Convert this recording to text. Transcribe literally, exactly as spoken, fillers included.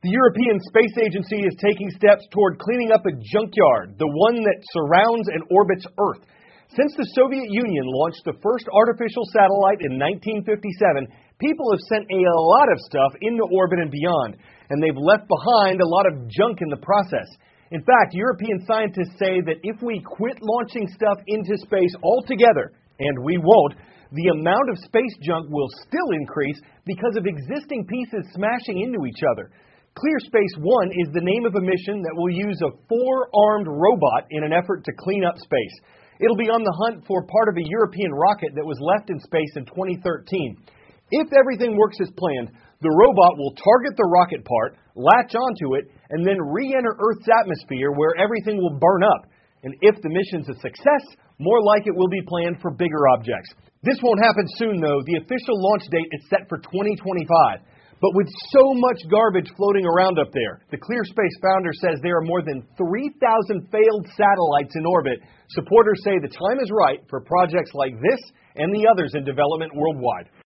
The European Space Agency is taking steps toward cleaning up a junkyard, the one that surrounds and orbits Earth. Since the Soviet Union launched the first artificial satellite in nineteen fifty-seven, people have sent a lot of stuff into orbit and beyond, and they've left behind a lot of junk in the process. In fact, European scientists say that if we quit launching stuff into space altogether, and we won't, the amount of space junk will still increase because of existing pieces smashing into each other. ClearSpace One is the name of a mission that will use a four-armed robot in an effort to clean up space. It'll be on the hunt for part of a European rocket that was left in space in twenty thirteen. If everything works as planned, the robot will target the rocket part, latch onto it, and then re-enter Earth's atmosphere where everything will burn up. And if the mission's a success, more like it will be planned for bigger objects. This won't happen soon, though. The official launch date is set for twenty twenty-five. But with so much garbage floating around up there, the ClearSpace founder says there are more than three thousand failed satellites in orbit. Supporters say the time is right for projects like this and the others in development worldwide.